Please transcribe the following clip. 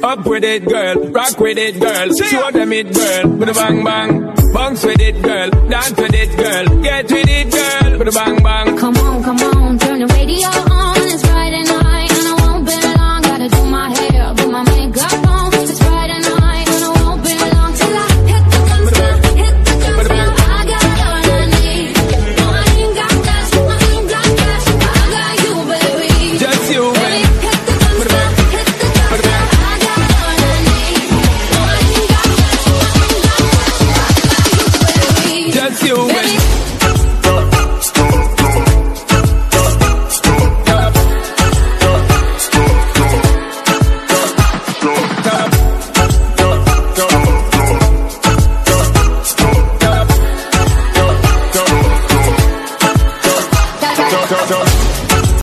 Up with it, girl. Rock with it, girl. Show them it, girl. With a bang bang. Bounce with it, girl. Dance with it, girl. Get with it, girl. With a bang bang. Come on, turn the radio